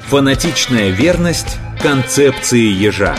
Фанатичная верность концепции ежа.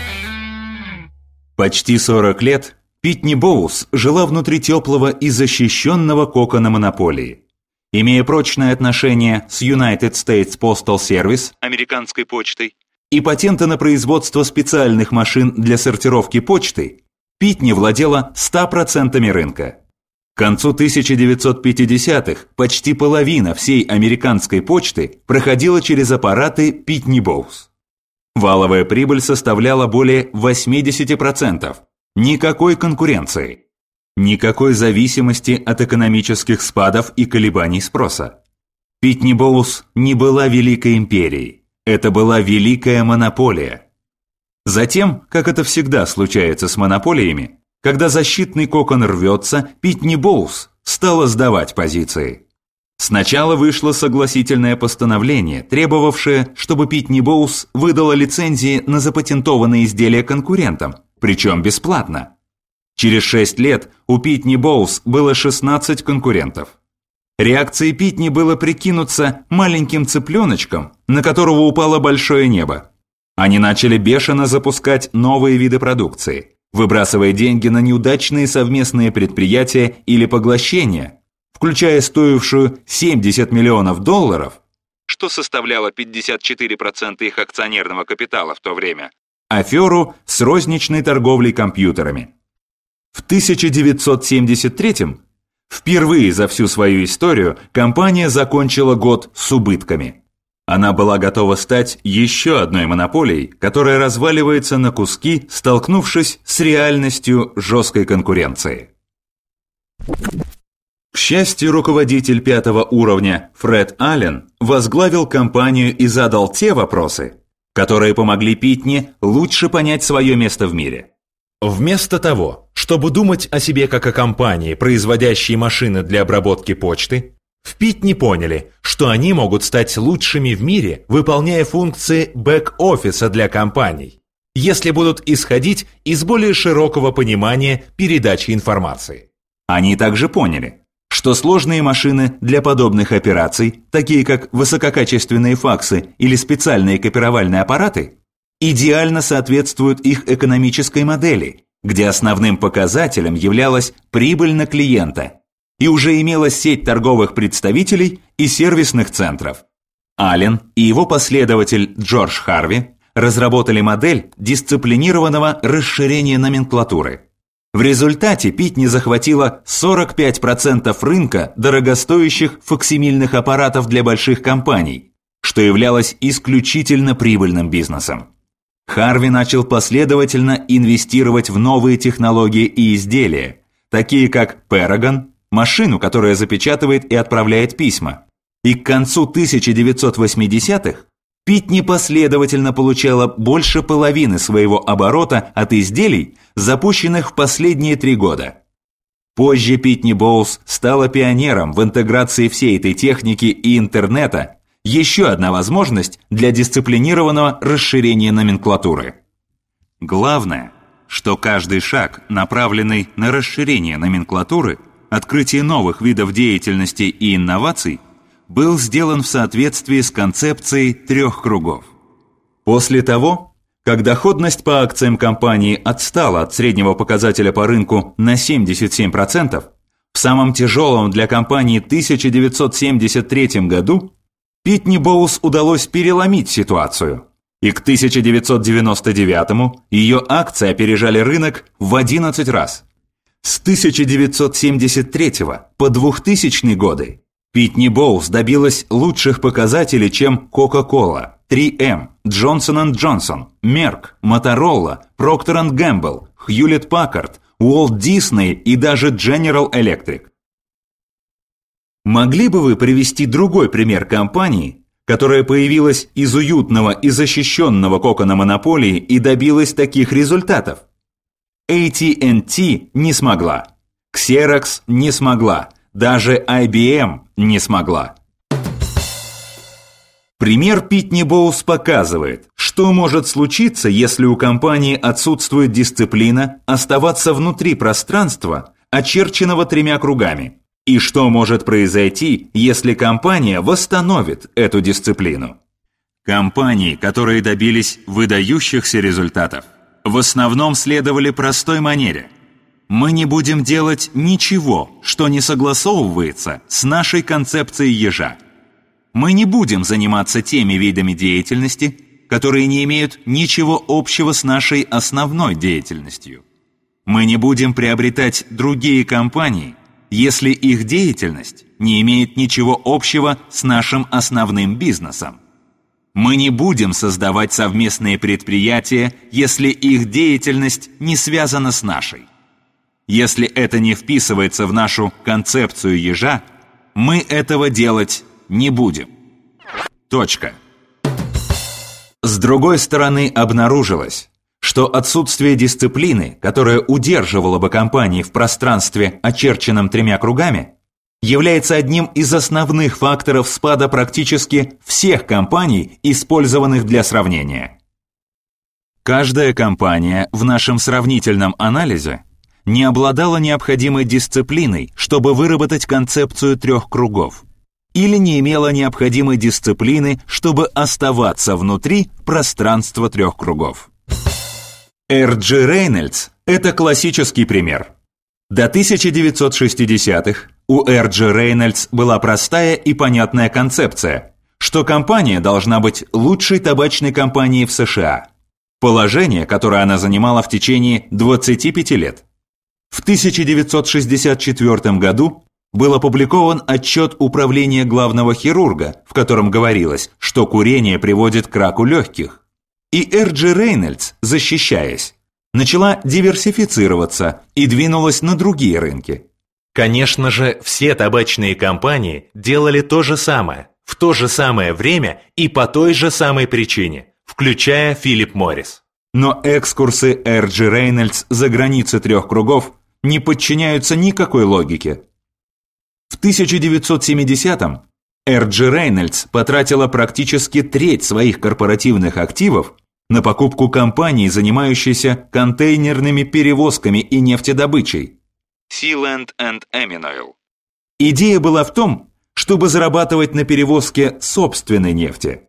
Почти 40 лет Питни Боус жила внутри теплого и защищенного кокона монополии. Имея прочные отношения с United States Postal Service, американской почтой, и патенты на производство специальных машин для сортировки почты, Питни владела 100% рынка. К концу 1950-х почти половина всей американской почты проходила через аппараты Питни Боус. Валовая прибыль составляла более 80%. Никакой конкуренции. Никакой зависимости от экономических спадов и колебаний спроса. Питни Боус не была великой империей. Это была великая монополия. Затем, как это всегда случается с монополиями, когда защитный кокон рвется, Питни Боус стала сдавать позиции. Сначала вышло согласительное постановление, требовавшее, чтобы Питни Боус выдала лицензии на запатентованные изделия конкурентам, причем бесплатно. Через 6 лет у Питни Боус было 16 конкурентов. Реакцией Питни было прикинуться маленьким цыпленочком, на которого упало большое небо. Они начали бешено запускать новые виды продукции, выбрасывая деньги на неудачные совместные предприятия или поглощения, включая стоившую $70 миллионов, что составляло 54% их акционерного капитала в то время, аферу с розничной торговлей компьютерами. В 1973-м, впервые за всю свою историю, компания закончила год с убытками. Она была готова стать еще одной монополией, которая разваливается на куски, столкнувшись с реальностью жесткой конкуренции. К счастью, руководитель 5-го уровня Фред Аллен возглавил компанию и задал те вопросы, которые помогли Питни лучше понять свое место в мире. Вместо того, чтобы думать о себе как о компании, производящей машины для обработки почты, в Питни поняли, что они могут стать лучшими в мире, выполняя функции бэк-офиса для компаний, если будут исходить из более широкого понимания передачи информации. Они также поняли, что сложные машины для подобных операций, такие как высококачественные факсы или специальные копировальные аппараты, идеально соответствуют их экономической модели, где основным показателем являлась прибыль на клиента, и уже имелась сеть торговых представителей и сервисных центров. Аллен и его последователь Джордж Харви разработали модель дисциплинированного расширения номенклатуры. В результате Питни захватила 45% рынка дорогостоящих факсимильных аппаратов для больших компаний, что являлось исключительно прибыльным бизнесом. Харви начал последовательно инвестировать в новые технологии и изделия, такие как Paragon, машину, которая запечатывает и отправляет письма. И к концу 1980-х Питни последовательно получала больше половины своего оборота от изделий, запущенных в последние 3 года. Позже Питни Боус стала пионером в интеграции всей этой техники и интернета, еще одна возможность для дисциплинированного расширения номенклатуры. Главное, что каждый шаг, направленный на расширение номенклатуры, открытие новых видов деятельности и инноваций, был сделан в соответствии с концепцией 3 кругов. После того, как доходность по акциям компании отстала от среднего показателя по рынку на 77%, в самом тяжелом для компании 1973 году Питни Боус удалось переломить ситуацию, и к 1999-му ее акции опережали рынок в 11 раз. С 1973 по 2000 годы Питни Боус добилась лучших показателей, чем Coca-Cola, 3M, Johnson & Johnson, Merck, Motorola, Procter & Gamble, Hewlett-Packard, Walt Disney и даже General Electric. Могли бы вы привести другой пример компании, которая появилась из уютного и защищенного кокона монополии и добилась таких результатов? AT&T не смогла, Xerox не смогла, даже IBM не смогла. Пример Питни Боус показывает, что может случиться, если у компании отсутствует дисциплина оставаться внутри пространства, очерченного 3 кругами, и что может произойти, если компания восстановит эту дисциплину. Компании, которые добились выдающихся результатов, в основном следовали простой манере. Мы не будем делать ничего, что не согласовывается с нашей концепцией ежа. Мы не будем заниматься теми видами деятельности, которые не имеют ничего общего с нашей основной деятельностью. Мы не будем приобретать другие компании, если их деятельность не имеет ничего общего с нашим основным бизнесом. Мы не будем создавать совместные предприятия, если их деятельность не связана с нашей. Если это не вписывается в нашу концепцию ежа, мы этого делать не будем. Точка. С другой стороны, обнаружилось, что отсутствие дисциплины, которая удерживала бы компании в пространстве, очерченном 3 кругами, является одним из основных факторов спада практически всех компаний, использованных для сравнения. Каждая компания в нашем сравнительном анализе не обладала необходимой дисциплиной, чтобы выработать концепцию 3 кругов, или не имела необходимой дисциплины, чтобы оставаться внутри пространства 3 кругов. R.G. Reynolds – это классический пример. До 1960-х у R.G. Reynolds была простая и понятная концепция, что компания должна быть лучшей табачной компанией в США. Положение, которое она занимала в течение 25 лет. В 1964 году был опубликован отчет Управления главного хирурга, в котором говорилось, что курение приводит к раку легких. И R.G. Reynolds, защищаясь, начала диверсифицироваться и двинулась на другие рынки. Конечно же, все табачные компании делали то же самое, в то же самое время и по той же самой причине, включая Philip Morris. Но экскурсы R.G. Reynolds за границы 3 кругов не подчиняются никакой логике. В 1970-м R.G. Reynolds потратила практически треть своих корпоративных активов на покупку компании, занимающейся контейнерными перевозками и нефтедобычей. Sealand and Aminoil. Идея была в том, чтобы зарабатывать на перевозке собственной нефти.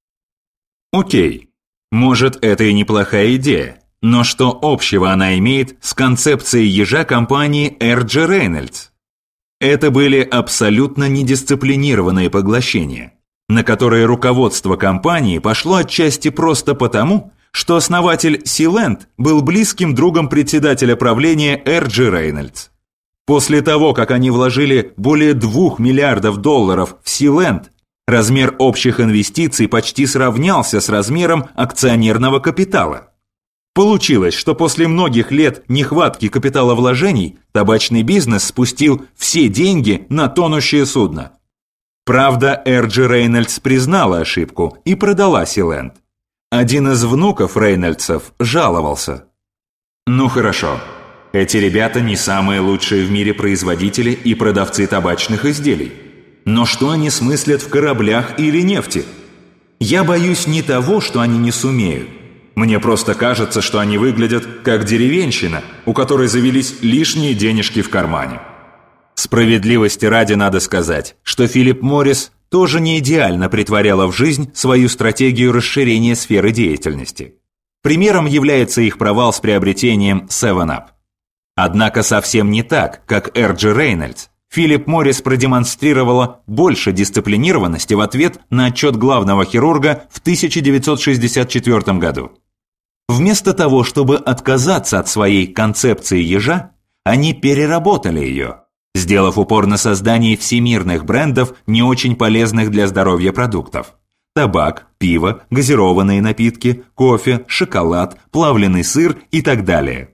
Окей, может, это и неплохая идея, но что общего она имеет с концепцией ежа компании R.G. Reynolds? Это были абсолютно недисциплинированные поглощения, на которые руководство компании пошло отчасти просто потому, что основатель Sealand был близким другом председателя правления R.G. Reynolds. После того, как они вложили более $2 миллиардов в Sealand, размер общих инвестиций почти сравнялся с размером акционерного капитала. Получилось, что после многих лет нехватки капиталовложений табачный бизнес спустил все деньги на тонущее судно. Правда, R.G. Reynolds признала ошибку и продала Sealand. Один из внуков Рейнольдсов жаловался. Ну хорошо, эти ребята не самые лучшие в мире производители и продавцы табачных изделий. Но что они смыслят в кораблях или нефти? Я боюсь не того, что они не сумеют. Мне просто кажется, что они выглядят как деревенщина, у которой завелись лишние денежки в кармане. Справедливости ради надо сказать, что Philip Morris тоже не идеально притворяла в жизнь свою стратегию расширения сферы деятельности. Примером является их провал с приобретением 7-Up. Однако совсем не так, как R.G. Reynolds. Philip Morris продемонстрировала больше дисциплинированности в ответ на отчет главного хирурга в 1964 году. Вместо того, чтобы отказаться от своей концепции ежа, они переработали ее, сделав упор на создании всемирных брендов, не очень полезных для здоровья продуктов. Табак, пиво, газированные напитки, кофе, шоколад, плавленый сыр и так далее.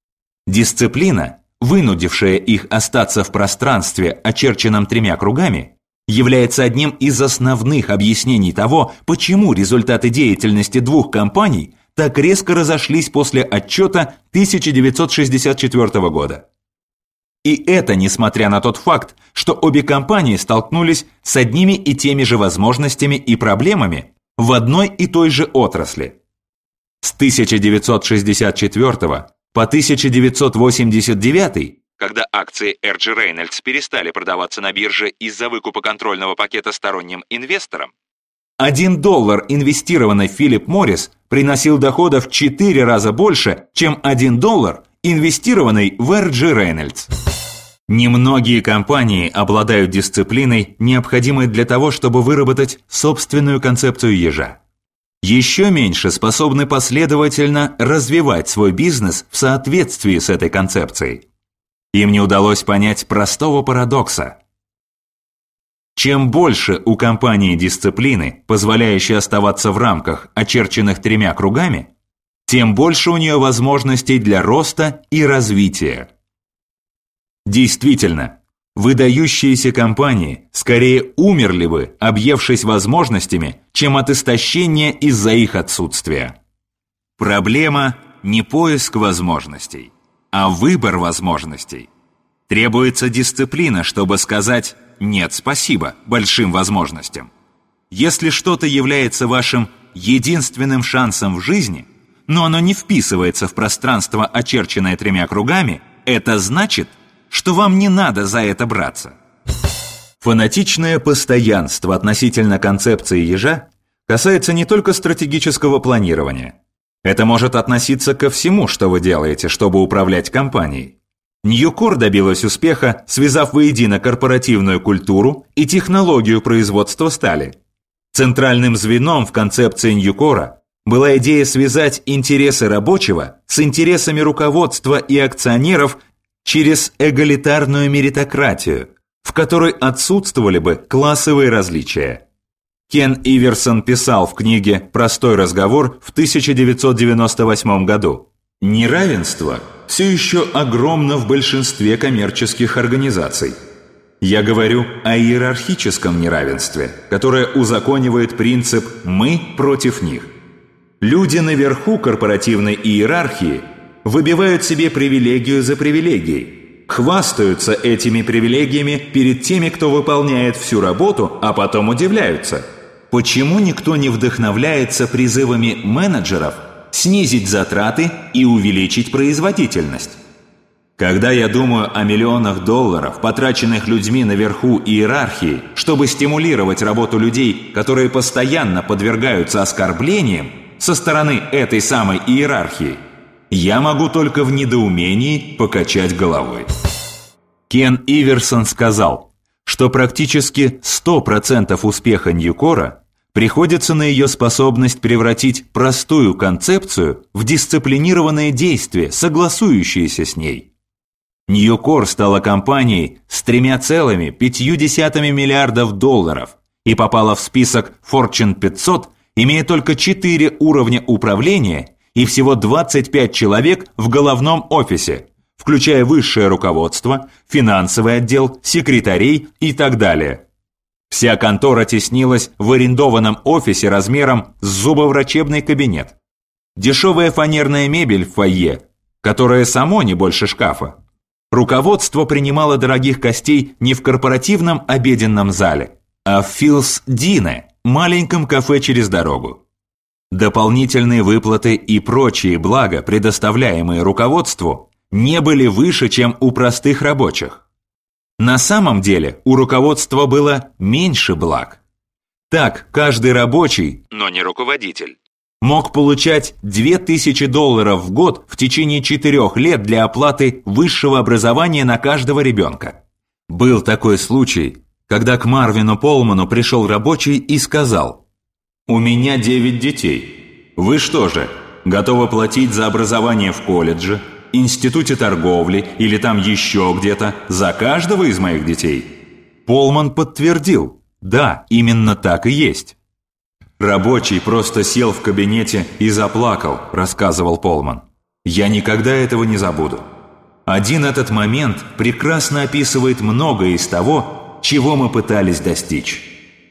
Дисциплина, вынудившая их остаться в пространстве, очерченном 3 кругами, является одним из основных объяснений того, почему результаты деятельности 2 компаний так резко разошлись после отчета 1964 года. И это несмотря на тот факт, что обе компании столкнулись с одними и теми же возможностями и проблемами в одной и той же отрасли. С 1964 по 1989, когда акции R.G. Reynolds перестали продаваться на бирже из-за выкупа контрольного пакета сторонним инвесторам, $1, инвестированный в Philip Morris, приносил доходов в 4 раза больше, чем $1, инвестированный в R.G. Reynolds. Немногие компании обладают дисциплиной, необходимой для того, чтобы выработать собственную концепцию ежа. Еще меньше способны последовательно развивать свой бизнес в соответствии с этой концепцией. Им не удалось понять простого парадокса. Чем больше у компании дисциплины, позволяющей оставаться в рамках, очерченных 3 кругами, тем больше у нее возможностей для роста и развития. Действительно, выдающиеся компании скорее умерли бы, объевшись возможностями, чем от истощения из-за их отсутствия. Проблема не поиск возможностей, а выбор возможностей. Требуется дисциплина, чтобы сказать «нет, спасибо» большим возможностям. Если что-то является вашим единственным шансом в жизни, но оно не вписывается в пространство, очерченное 3 кругами, это значит, что вам не надо за это браться. Фанатичное постоянство относительно концепции ежа касается не только стратегического планирования. Это может относиться ко всему, что вы делаете, чтобы управлять компанией. Ньюкор добилась успеха, связав воедино корпоративную культуру и технологию производства стали. Центральным звеном в концепции Ньюкора была идея связать интересы рабочего с интересами руководства и акционеров через эгалитарную меритократию, в которой отсутствовали бы классовые различия. Кен Иверсон писал в книге «Простой разговор» в 1998 году: «Неравенство все еще огромно в большинстве коммерческих организаций. Я говорю о иерархическом неравенстве, которое узаконивает принцип «мы против них». Люди наверху корпоративной иерархии выбивают себе привилегию за привилегией, хвастаются этими привилегиями перед теми, кто выполняет всю работу, а потом удивляются. Почему никто не вдохновляется призывами менеджеров снизить затраты и увеличить производительность? Когда я думаю о миллионах долларов, потраченных людьми наверху иерархии, чтобы стимулировать работу людей, которые постоянно подвергаются оскорблениям со стороны этой самой иерархии, я могу только в недоумении покачать головой». Кен Иверсон сказал, что практически 100% успеха Ньюкора приходится на ее способность превратить простую концепцию в дисциплинированное действие, согласующееся с ней. Ньюкор стала компанией с $3,5 миллиардов и попала в список Fortune 500, имея только 4 уровня управления и всего 25 человек в головном офисе, включая высшее руководство, финансовый отдел, секретарей и так далее. Вся контора теснилась в арендованном офисе размером с зубоврачебный кабинет. Дешевая фанерная мебель в фойе, которая само не больше шкафа. Руководство принимало дорогих гостей не в корпоративном обеденном зале, а в Филс Дине, маленьком кафе через дорогу. Дополнительные выплаты и прочие блага, предоставляемые руководству, не были выше, чем у простых рабочих. На самом деле у руководства было меньше благ. Так, каждый рабочий, но не руководитель, мог получать $2000 в год в течение 4 лет для оплаты высшего образования на каждого ребенка. Был такой случай, когда к Марвину Полману пришел рабочий и сказал: «У меня 9 детей. Вы что же, готовы платить за образование в колледже, институте торговли или там еще где-то за каждого из моих детей?» Полман подтвердил: «Да, именно так и есть». «Рабочий просто сел в кабинете и заплакал», – рассказывал Полман. «Я никогда этого не забуду. Один этот момент прекрасно описывает многое из того, чего мы пытались достичь».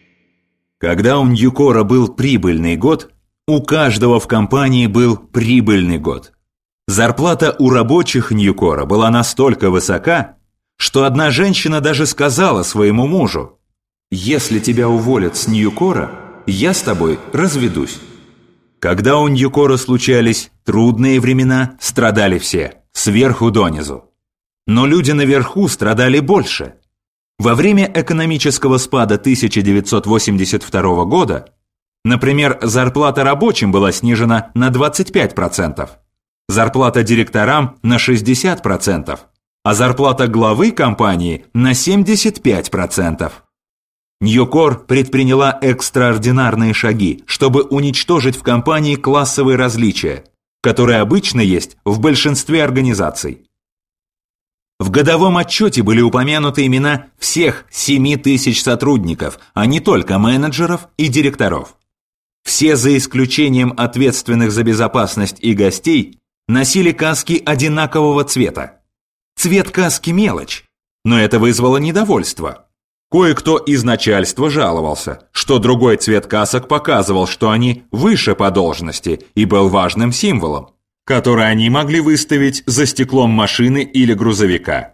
Когда у Ньюкора был прибыльный год, у каждого в компании был прибыльный год. Зарплата у рабочих Ньюкора была настолько высока, что одна женщина даже сказала своему мужу: «Если тебя уволят с Ньюкора, я с тобой разведусь». Когда у Ньюкора случались трудные времена, страдали все, сверху донизу. Но люди наверху страдали больше. Во время экономического спада 1982 года Например, зарплата рабочим была снижена на 25%, зарплата директорам на 60%, а зарплата главы компании на 75%. Ньюкор предприняла экстраординарные шаги, чтобы уничтожить в компании классовые различия, которые обычно есть в большинстве организаций. В годовом отчете были упомянуты имена всех 7000 сотрудников, а не только менеджеров и директоров. Все, за исключением ответственных за безопасность и гостей, носили каски одинакового цвета. Цвет каски – мелочь, но это вызвало недовольство. Кое-кто из начальства жаловался, что другой цвет касок показывал, что они выше по должности и был важным символом, который они могли выставить за стеклом машины или грузовика.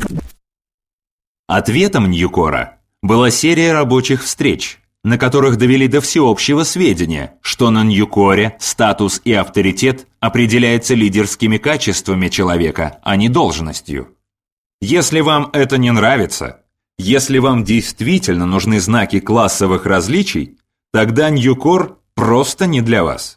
Ответом Ньюкора была серия рабочих встреч, на которых довели до всеобщего сведения, что на Ньюкоре статус и авторитет определяются лидерскими качествами человека, а не должностью. Если вам это не нравится, если вам действительно нужны знаки классовых различий, тогда Ньюкор просто не для вас.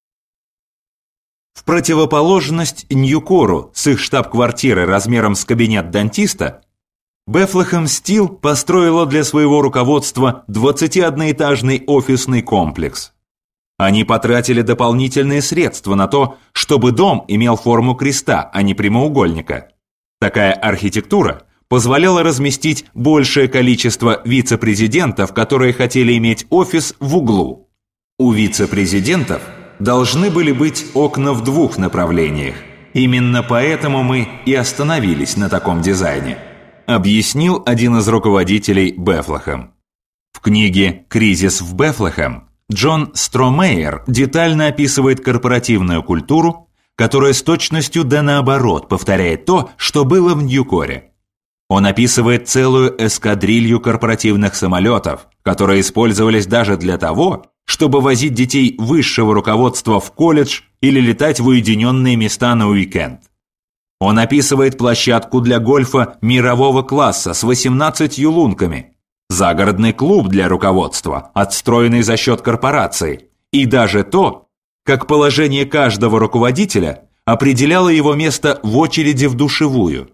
В противоположность Ньюкору с их штаб-квартирой размером с кабинет дантиста, Bethlehem Steel построила для своего руководства 21-этажный офисный комплекс. Они потратили дополнительные средства на то, чтобы дом имел форму креста, а не прямоугольника. Такая архитектура позволяла разместить большее количество вице-президентов, которые хотели иметь офис в углу. У вице-президентов должны были быть окна в двух направлениях. Именно поэтому мы и остановились на таком дизайне, объяснил один из руководителей Bethlehem. В книге «Кризис в Bethlehem» Джон Стромейер детально описывает корпоративную культуру, которая с точностью да наоборот повторяет то, что было в Ньюкоре. Он описывает целую эскадрилью корпоративных самолетов, которые использовались даже для того, чтобы возить детей высшего руководства в колледж или летать в уединенные места на уикенд. Он описывает площадку для гольфа мирового класса с 18 лунками, загородный клуб для руководства, отстроенный за счет корпорации, и даже то, как положение каждого руководителя определяло его место в очереди в душевую.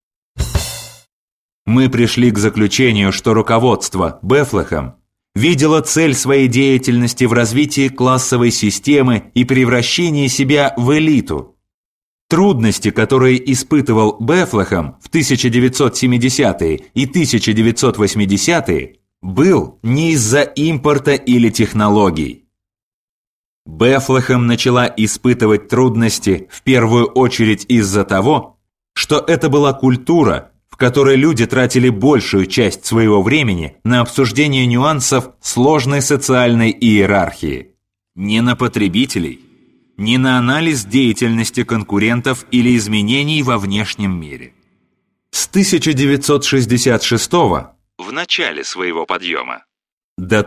Мы пришли к заключению, что руководство Bethlehem видело цель своей деятельности в развитии классовой системы и превращении себя в элиту. Трудности, которые испытывал Bethlehem в 1970-е и 1980-е, был не из-за импорта или технологий. Bethlehem начала испытывать трудности в первую очередь из-за того, что это была культура, в которой люди тратили большую часть своего времени на обсуждение нюансов сложной социальной иерархии, не на потребителей, не на анализ деятельности конкурентов или изменений во внешнем мире. С 1966 в начале своего подъема, до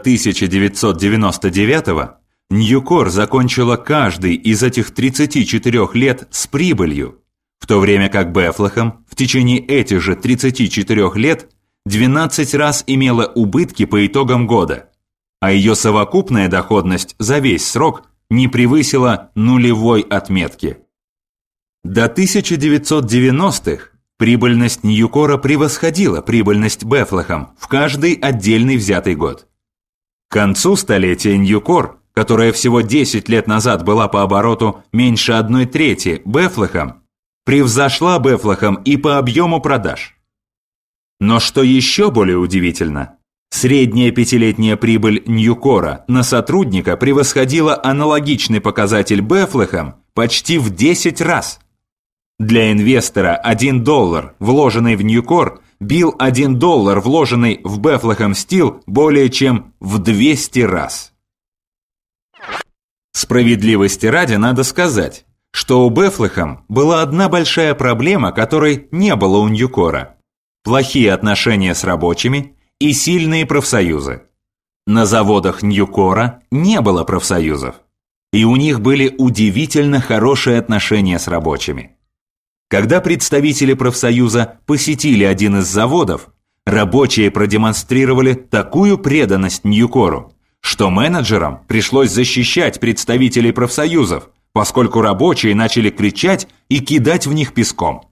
1999 Ньюкор закончила каждый из этих 34 лет с прибылью, в то время как Bethlehem в течение этих же 34 лет 12 раз имела убытки по итогам года, а ее совокупная доходность за весь срок не превысила нулевой отметки. До 1990-х прибыльность Ньюкора превосходила прибыльность Bethlehem в каждый отдельный взятый год. К концу столетия Ньюкор, которая всего 10 лет назад была по обороту меньше 1/3 Bethlehem, превзошла Bethlehem и по объему продаж. Но что еще более удивительно, средняя пятилетняя прибыль Ньюкора на сотрудника превосходила аналогичный показатель Bethlehem почти в 10 раз. Для инвестора $1, вложенный в Ньюкор, бил $1, вложенный в Bethlehem Steel, более чем в 200 раз. Справедливости ради надо сказать, что у Bethlehem была одна большая проблема, которой не было у Ньюкора – плохие отношения с рабочими и сильные профсоюзы. На заводах Ньюкора не было профсоюзов, и у них были удивительно хорошие отношения с рабочими. Когда представители профсоюза посетили один из заводов, рабочие продемонстрировали такую преданность Ньюкору, что менеджерам пришлось защищать представителей профсоюзов, поскольку рабочие начали кричать и кидать в них песком.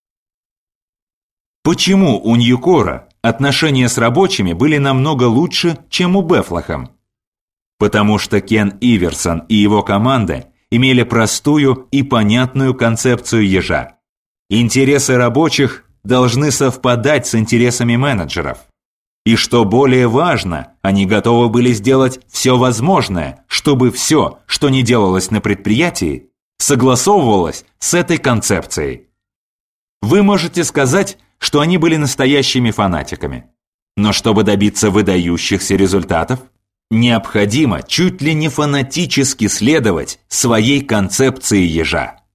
Почему у Ньюкора отношения с рабочими были намного лучше, чем у Бефлэхэм? Потому что Кен Иверсон и его команда имели простую и понятную концепцию ежа. Интересы рабочих должны совпадать с интересами менеджеров. И что более важно, они готовы были сделать все возможное, чтобы все, что не делалось на предприятии, согласовывалось с этой концепцией. Вы можете сказать, что они были настоящими фанатиками. Но чтобы добиться выдающихся результатов, необходимо чуть ли не фанатически следовать своей концепции ежа.